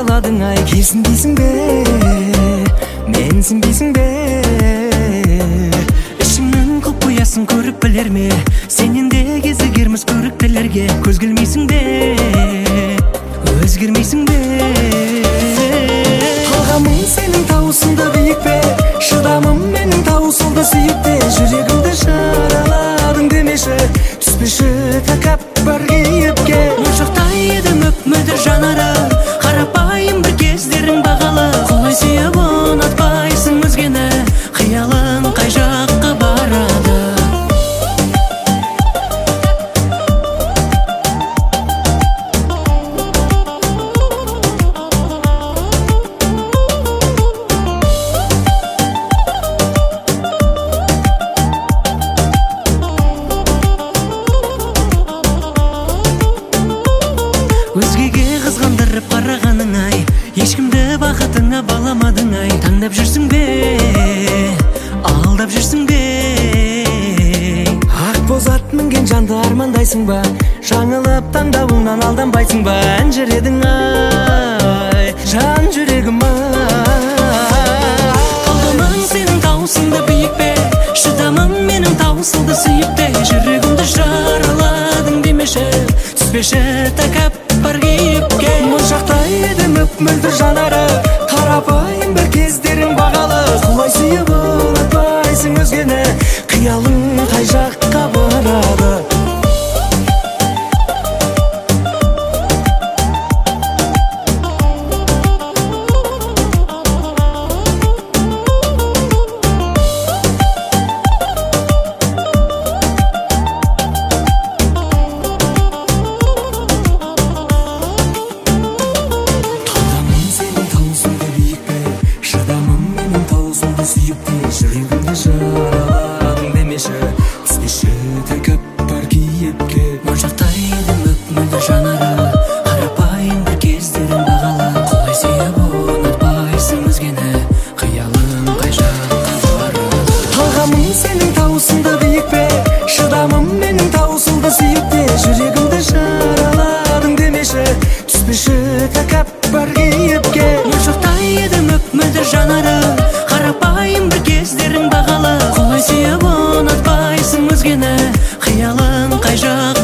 жараладың ай, келсін дейсің бе, менсің дейсің бе? Ішіңнің құпиясын көріп білер ме, сенен де кезігерміз көріктілерге. Көз келмейсің бе, өзгермейсің бе? Талғамың сенің таусылды биік пе, шыдамым менің таусылды сүйіп пе? Жүрегімді жараладың демеші, түспеші тәкаппар кейіпке. Моншақтай едім өп-мөлдір жанары, қарапайым бір кездерің бағалы. Құлай сүйіп ұнатпайсың өзгені, қиялың қай жаққа барады? Өзгеге қызғандырып қарағаның ай, ешкімді бақытыңа баламадың ай. Таңдап жүрсің бе, алдап жүрсің бе? Ақ боз ат мінген жанды армандайсың ба, жаңылып таңдауыңнан алданбайсың ба? Әнжір едің ай, жан жүрегім ай. Талғамың сенің таусылды биік пе, шыдамың менің таусылды сүйіп те? Жүрегімді жараладың демеші, түспеші тәкаппар кейіпке. Моншақтай едім өп-мөлдір жанары, қарапайым бір кездерің бағалы. Құлай сүйіп ұнатпайсың өзгені, қиялың қай жаққа барады? Жүрегімді жараладың демеші, түспеші тәкаппар кейіпке. Моншақтай едім өп-мөлдір жанары, қарапайым бір кездерің бағалы. Құлай сүйіп ұнатпайсың өзгені, қиялың қай жаққа барады? Талғамың сенің таусылды биік пе, шыдамым менің таусылды сүйіп те? Жүрегімді жараладың демеші, түспеші тәкаппар кейіпке. Моншақтай едім өп-мөлдір жанары, қарапайым бір кездерің бағалы. Құлай сүйіп ұнатпайсың өзгені, қиялың қай жақ